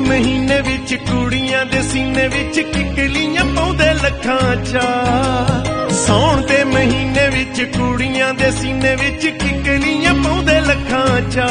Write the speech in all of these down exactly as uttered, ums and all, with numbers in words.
महीने विच कुड़ियां दे सीने विच किकलियां पाउंदे लखां चा। सौण दे महीने विच कुड़ियां दे सीने विच किकलियां पाउंदे लखां चा।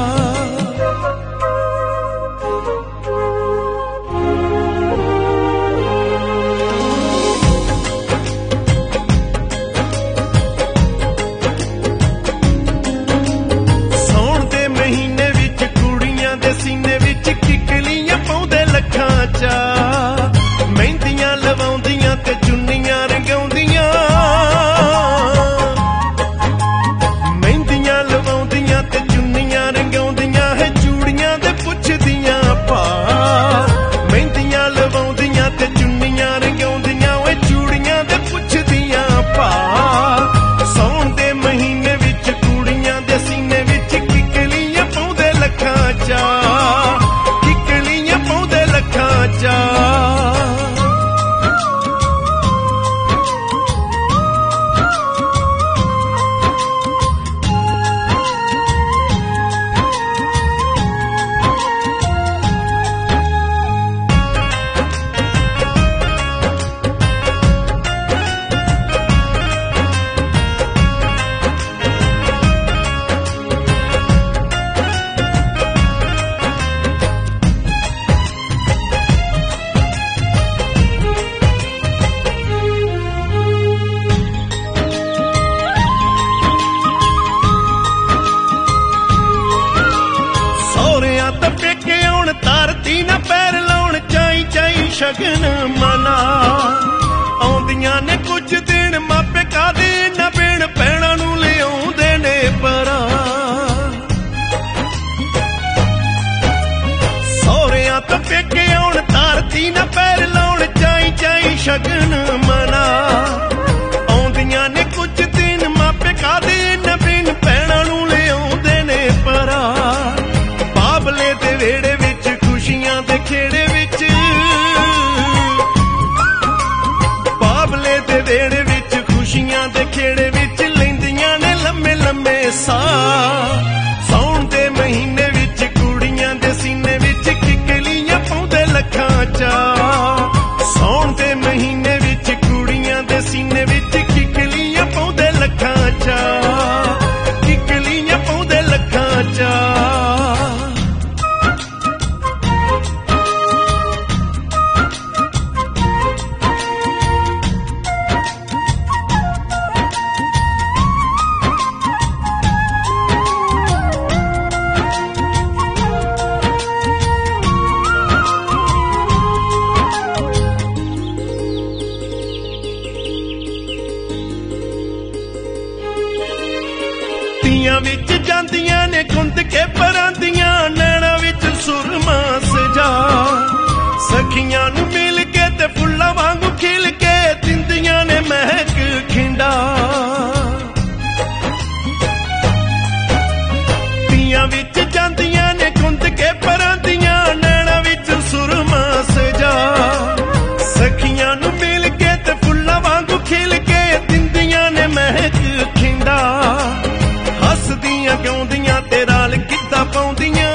मेहंदियां लवाउंदियां ते चुन्नियां रंगाउंदियां, मेहंदियां लवाउंदियां ते चुन्नियां रंगाउंदियां है चूड़ियां दे पुछदियां पा। मेहंदियां लवाउंदियां ते चुन्नियां रंगाउंदियां है चूड़ियां दे पुछदियां पा। सौण दे महीने विच कुड़ियां दे सीने विच किकलियां पाउंदे लखां चा, किकलियां पाउंदे लखां चा। शगन मना आउंदियां ने कुछ दिन मापे कादे ना भेण भैणां नूं लिआउंदे ने परा। सौहरियां तो पेके आउण धरती ना पैर लाउण चाई चाई शगन मना आउंदियां ने कुछ दिन मापे कादे ना भेण भैणां नूं लिआउंदे ने परा। बाबले दे वेड़े विच खुशियां दे खेड़े विच वेड़े विच खुशियां दे खेड़े विच लैंदियां ने लम्मे लम्मे सा। सौण दे महीने विच कुड़ियां दे सीने विच किकलियां पाउंदे लखां चा। सौण दे महीने विच कुड़ियां दे सीने विच किकलियां पाउंदे लखां चा, किकलियां पाउंदे लखां चा। विच जांदियां ने गुंद के परांदियां नैना विच सुरमा सजा। सखियां नूं मिल के ते फुल्लां वांगू खिल के दिंदियां ने महक खिंडा। तियां विच जांदियां ने गुंद के परांदियां नैना विच सुरमा सजा। सखियां नूं मिल के ते फुल्लां वांगू खिल के दिंदियां ने महक खिंडा। हसदियां गाउंदियां ते राल गिद्धा पाउंदियां,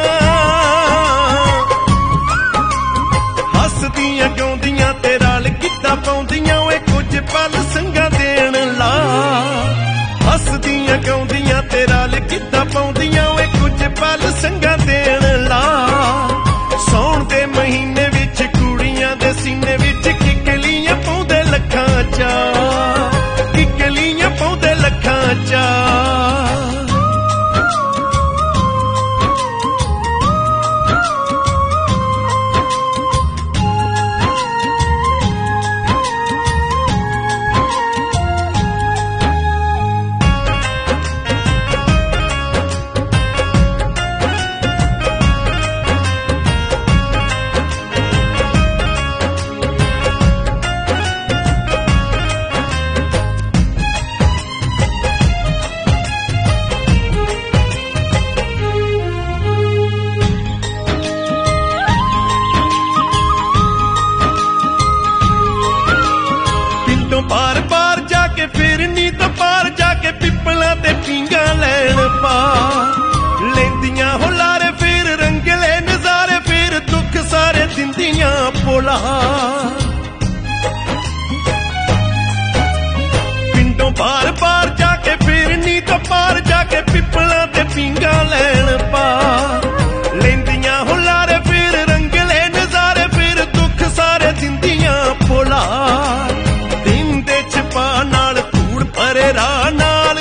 हसदियां गाउंदियां ते राल गिद्धा पाउंदियां ओए कुछ पल संगा देण ला। हसदियां गाउंदियां ते राल गिद्धा पाउंदियां ओए कुछ पल संगा देण ला। सौण दे महीने विच कुड़ियां दे सीने विच किकलियां पाउंदे लखां चा, किकलियां पाउंदे लखां चा। ਭੋਲਾ। ਪਿੰਡੋਂ ਬਾਰ ਬਾਰ ਜਾ ਕੇ ਫਿਰਨੀ ਤੋਂ ਪਾਰ ਜਾ ਕੇ ਪਿੱਪਲਾਂ ਤੇ ਪੀਂਗਾ ਲੈਣ ਪਾ ਲੈਂਦੀਆਂ ਹੁਲਾਰੇ ਫਿਰ ਰੰਗਲੇ ਨਜ਼ਾਰੇ ਫਿਰ ਦੁੱਖ ਸਾਰੇ ਦਿੰਦੀਆਂ ਭੋਲਾ। ਦਿਨ ਦੇ ਛਪਾ ਨਾਲ ਧੂੜ ਭਰੇ ਰਾਹ ਨਾਲ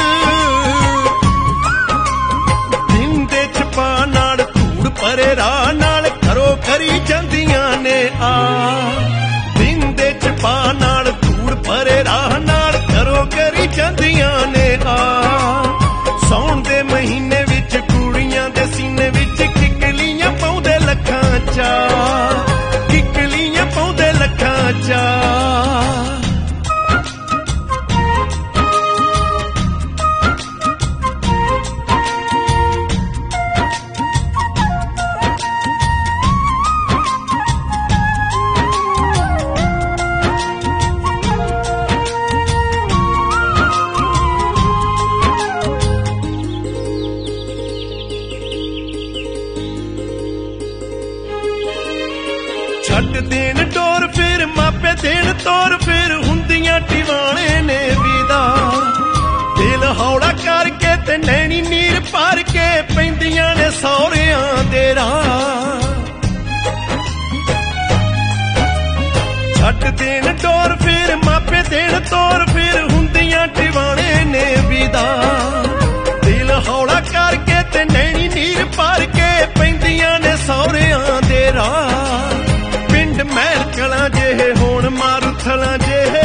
ਦਿਨ ਦੇ ਛਪਾ ਨਾਲ ਧੂੜ ਭਰੇ ਰਾਹ ਨਾਲ ਘਰੋਂ ਕਰੀ ਜਾਂਦੀਆਂ ਨੇ ਆ। ਦਿਨ ਦੇ ਛਪਾ ਨਾਲ ਧੂੜ ਭਰੇ ਰਾਹ ਨਾਲ ਘਰੋਂ ਕਰੀ ਜਾਂਦੀਆਂ ਨੇ ਆ। ਸੌਣ ਦੇ ਮਹੀਨੇ ਵਿੱਚ ਕੁੜੀਆਂ ਦੇ ਸੀਨੇ ਵਿੱਚ ਕਿੱਕਲੀਆਂ ਪਾਉਂਦੇ ਲੱਖਾਂ ਚਾ ਕਿੱਕਲੀਆਂ ਪਾਉਂਦੇ ਲੱਖਾਂ ਚਾ। ਛੱਡ ਦੇਣ ਡੋਰ ਫਿਰ ਮਾਪੇ ਦੇਣ ਤੋਰ ਫਿਰ ਹੁੰਦੀਆਂ ਟਿਵਾਣੇ ਨੇ ਵਿਦਾ। ਦਿਲ ਹੌਲਾ ਕਰਕੇ ਤੇ ਨੈਣੀ ਨੀਰ ਭਰ ਕੇ ਪੈਂਦੀਆਂ ਨੇ ਸਹੁਰਿਆਂ ਦੇ ਰਾਹ। ਛੱਡ ਦੇਣ ਡੋਰ ਫਿਰ ਮਾਪੇ ਦੇਣ ਤੋਰ ਫਿਰ ਹੁੰਦੀਆਂ ਟਿਵਾਣੇ ਨੇ ਵਿਦਾ। ਦਿਲ ਹੌਲਾ ਕਰਕੇ ਤੇ ਨੈਣੀ ਨੀਰ ਭਰ ਕੇ ਪੈਂਦੀਆਂ ਨੇ ਸਹੁਰਿਆਂ ਦੇ ਰਾਹ। ਪਿੰਡ ਮਹਿਲ ਕਲਾਂ ਜਿਹੇ ਹੋਣ ਮਾਰੂਥਲਾਂ ਜਿਹੇ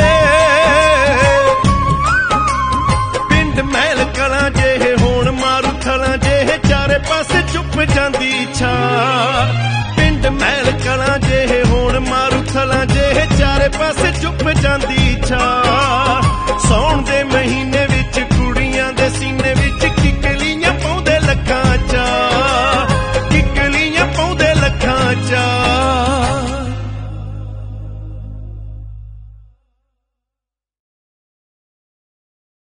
ਪਿੰਡ ਮਹਿਲ ਕਲਾਂ ਜਿਹੇ ਹੋਣ ਮਾਰੂਥਲਾਂ ਜਿਹੇ ਚਾਰੇ ਪਾਸੇ ਚੁੱਪ ਜਾਂਦੀ ਛਾ। ਪਿੰਡ ਮਹਿਲ ਕਲਾਂ ਜਿਹੇ ਹੋਣ ਮਾਰੂਥਲਾਂ ਜਿਹੇ ਚਾਰੇ ਪਾਸੇ ਚੁੱਪ ਜਾਂਦੀ ਛਾ।